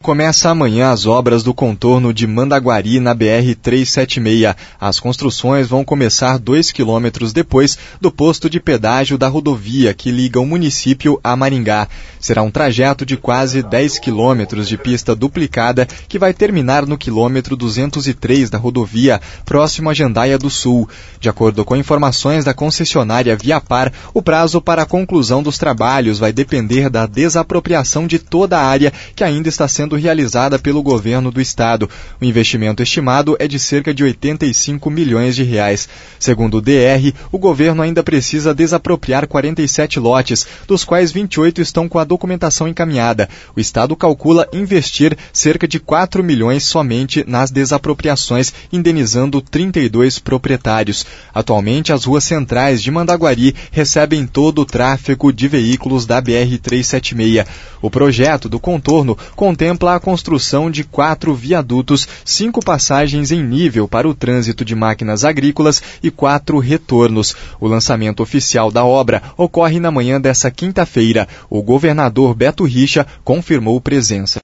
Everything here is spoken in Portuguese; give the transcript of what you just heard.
Começa amanhã as obras do contorno de Mandaguari na BR-376. As construções vão começar 2 quilômetros depois do posto de pedágio da rodovia que liga o município a Maringá. Será um trajeto de quase 10 quilômetros de pista duplicada que vai terminar no quilômetro 203 da rodovia, próximo a Jandaia do Sul. De acordo com informações da concessionária Viapar, o prazo para a conclusão dos trabalhos vai depender da desapropriação de toda a área que ainda está sendo realizada pelo governo do estado. O investimento estimado é de cerca de 85 milhões de reais. Segundo o DR, o governo ainda precisa desapropriar 47 lotes, dos quais 28 estão com a documentação encaminhada. O estado calcula investir cerca de 4 milhões somente nas desapropriações, indenizando 32 proprietários. Atualmente, as ruas centrais de Mandaguari recebem todo o tráfego de veículos da BR-376. O projeto do contorno contempla a construção de 4 viadutos, 5 passagens em nível para o trânsito de máquinas agrícolas e 4 retornos. O lançamento oficial da obra ocorre na manhã dessa quinta-feira. O governador Beto Richa confirmou presença.